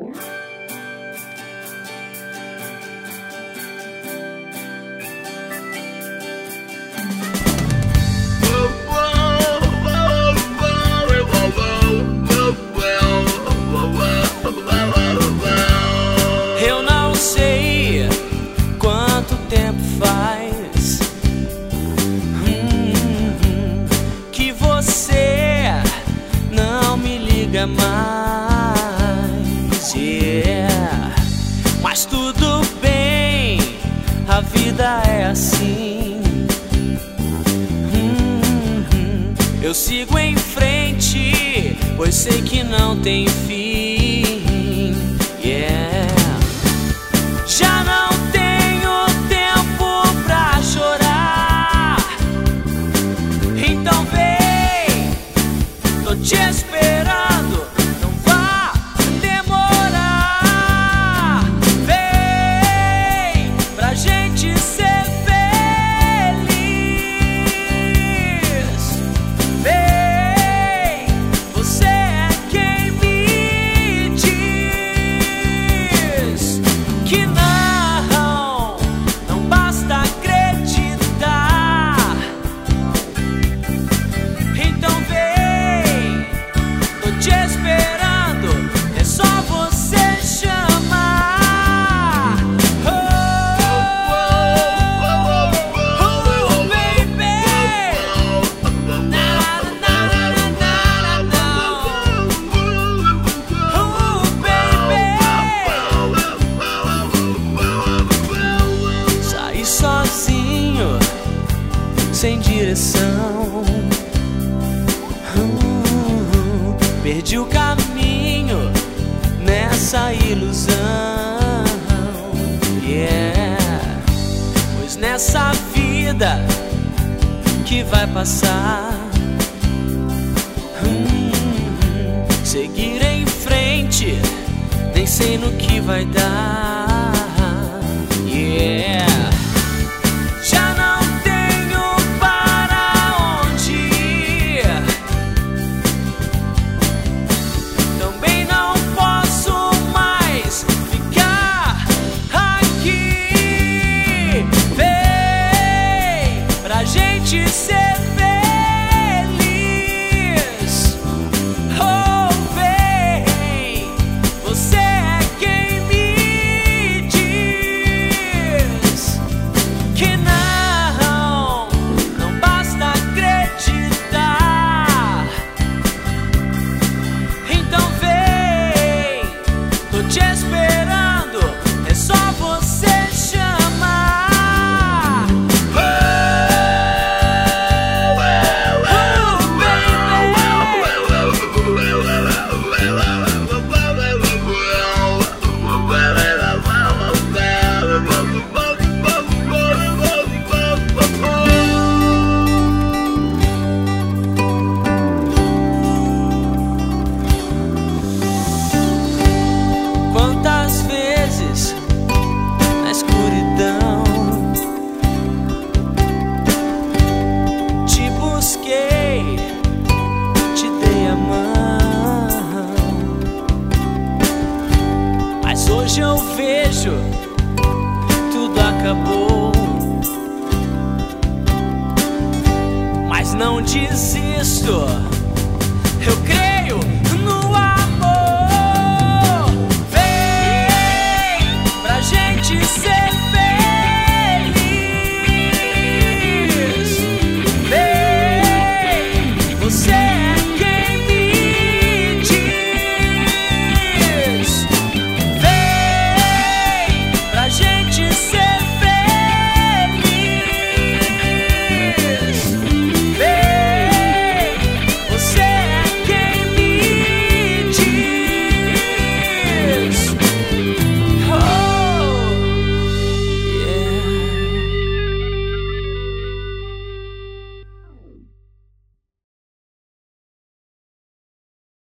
Eu não sei quanto tempo faz que você não me liga mais, yeah. Mas tudo bem, a vida é assim. Eu sigo em frente, pois sei que não tem fim, yeah. Já não tenho tempo pra chorar, então vem, tô te esperando, não vá demorar. Vem pra gente ser feliz. Vem, você é quem me diz que não basta acreditar. Então vem, tô te esperando, é só você chamar. Oh, baby, na na na na. Oh, baby, saí sozinho, sem direção. Perdi o caminho nessa ilusão, yeah. Pois nessa vida que vai passar, seguir em frente, nem sei no que vai dar, yeah. Já não tenho para onde ir, também não posso mais ficar aqui. Vem pra gente ser feliz. Oh, vem, você é quem me diz que não basta acreditar. Então vem, tô te esperando, é só você chamar. Oh, quantas vezes na escuridão te busquei, te dei a mão, mas hoje eu vejo tudo acabou. Mas não desisto, eu creio.